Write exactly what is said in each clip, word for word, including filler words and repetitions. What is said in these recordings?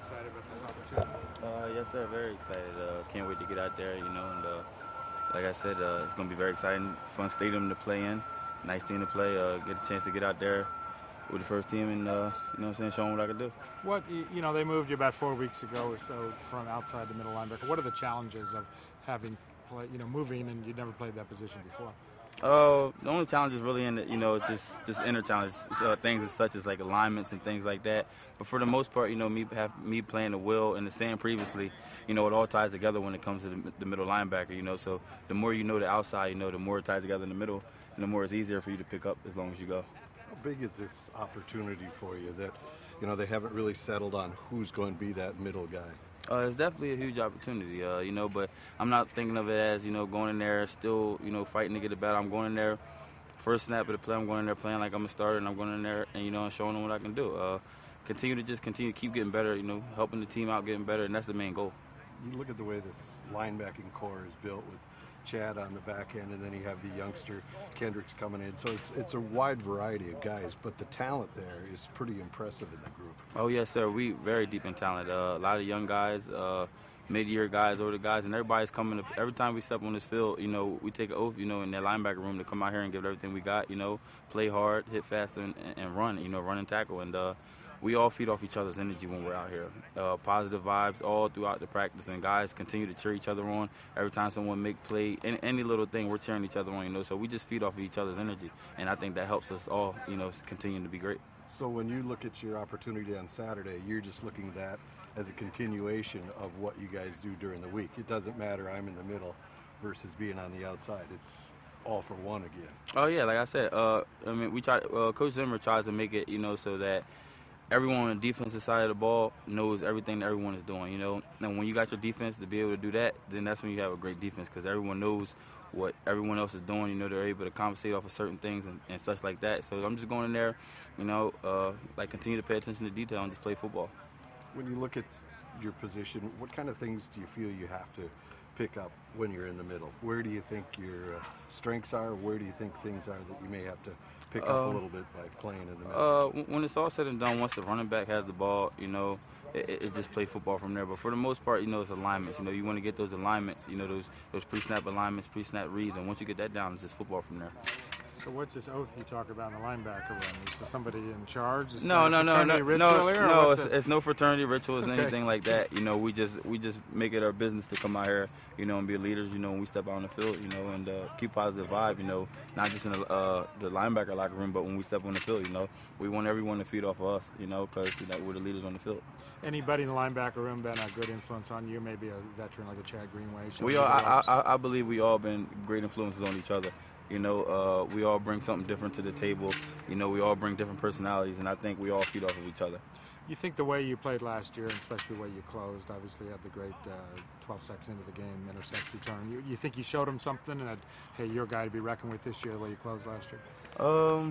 excited about this opportunity? Uh, yes, sir. Very excited. Uh, can't wait to get out there. You know, and uh, like I said, uh, it's going to be very exciting. Fun stadium to play in. Nice team to play. Uh, get a chance to get out there with the first team and uh, you know, what I'm saying, show them what I can do. What you know, they moved you about four weeks ago or so from outside the middle linebacker. What are the challenges of having play, you know, moving and you never played that position before? Uh, the only challenge is really in the, you know, just just inner challenges, uh, things as such as like alignments and things like that. But for the most part, you know, me have me playing the will and the sand previously, you know, it all ties together when it comes to the, the middle linebacker. You know, so the more you know the outside, you know, the more it ties together in the middle, and the more it's easier for you to pick up as long as you go. How big is this opportunity for you that, you know, they haven't really settled on who's going to be that middle guy? Uh, it's definitely a huge opportunity, uh, you know, but I'm not thinking of it as, you know, going in there still, you know, fighting to get a battle. I'm going in there, first snap of the play, I'm going in there playing like I'm a starter, and I'm going in there and, you know, and showing them what I can do. Uh, continue to just continue to keep getting better, you know, helping the team out getting better, and that's the main goal. You look at the way this linebacking core is built with Chad on the back end, and then you have the youngster Kendricks coming in. So it's it's a wide variety of guys, but the talent there is pretty impressive in the group. Oh, yes, sir. We very deep in talent. Uh, a lot of young guys, uh, mid-year guys, older guys, and everybody's coming. To, every time we step on this field, you know, we take an oath, you know, in that linebacker room to come out here and give everything we got, you know, play hard, hit fast, and, and run, you know, run and tackle. And uh, we all feed off each other's energy when we're out here. Uh, positive vibes all throughout the practice, and guys continue to cheer each other on. Every time someone make play, any, any little thing, we're cheering each other on, you know. So we just feed off of each other's energy, and I think that helps us all, you know, continue to be great. So when you look at your opportunity on Saturday, you're just looking at that as a continuation of what you guys do during the week. It doesn't matter I'm in the middle versus being on the outside. It's all for one again. Oh, yeah, like I said, uh, I mean, we try. Uh, Coach Zimmer tries to make it, you know, so that everyone on the defensive side of the ball knows everything that everyone is doing, you know. And when you got your defense to be able to do that, then that's when you have a great defense, because everyone knows what everyone else is doing. You know, they're able to compensate off of certain things and, and such like that. So I'm just going in there, you know, uh, like continue to pay attention to detail and just play football. When you look at your position, what kind of things do you feel you have to pick up when you're in the middle? Where do you think your uh, strengths are? Where do you think things are that you may have to pick up uh, a little bit by playing in the middle? Uh, when it's all said and done, once the running back has the ball, you know, it, it just play football from there. But for the most part, you know, it's alignments. You know, you want to get those alignments, you know, those those pre-snap alignments, pre-snap reads, and once you get that down, it's just football from there. So what's this oath you talk about in the linebacker room? Is there somebody in charge? Is No, no, no, no, no, here, no. It's, it's no fraternity rituals and okay. anything like that. You know, we just we just make it our business to come out here, you know, and be leaders. You know, when we step out on the field, you know, and uh, keep positive vibe. You know, not just in the, uh, the linebacker locker room, but when we step on the field, you know, we want everyone to feed off of us. You know, because you know, we're the leaders on the field. Anybody in the linebacker room been a good influence on you? Maybe a veteran like a Chad Greenway. We all, I, I, I believe we all been great influences on each other. You know, uh, we all bring something different to the table. You know, we all bring different personalities, and I think we all feed off of each other. You think the way you played last year, and especially the way you closed, obviously you had the great uh, twelve seconds into the game intercept return. You, you think you showed them something, and that, hey, you're a guy to be reckoned with this year, the way you closed last year? Um,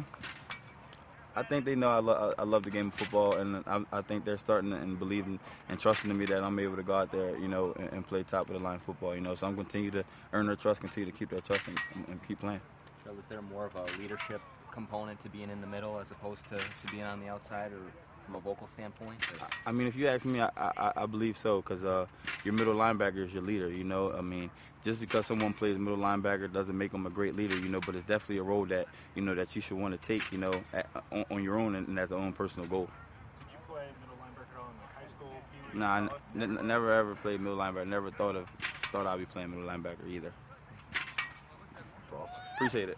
I think they know I, lo- I love the game of football, and I, I think they're starting to, and believing and trusting in me that I'm able to go out there, you know, and, and play top of the line football. You know, so I'm going to continue to earn their trust, continue to keep their trust, and, and keep playing. So was there more of a leadership component to being in the middle as opposed to, to being on the outside, or from a vocal standpoint? Or? I mean, if you ask me, I, I, I believe so, because uh, your middle linebacker is your leader, you know. I mean, just because someone plays middle linebacker doesn't make them a great leader, you know, but it's definitely a role that, you know, that you should want to take, you know, at, on, on your own and, and as your own personal goal. Did you play middle linebacker on like high school? Nah, I n- n- never ever played middle linebacker. Never thought of thought I'd be playing middle linebacker either. That's awesome. Appreciate it.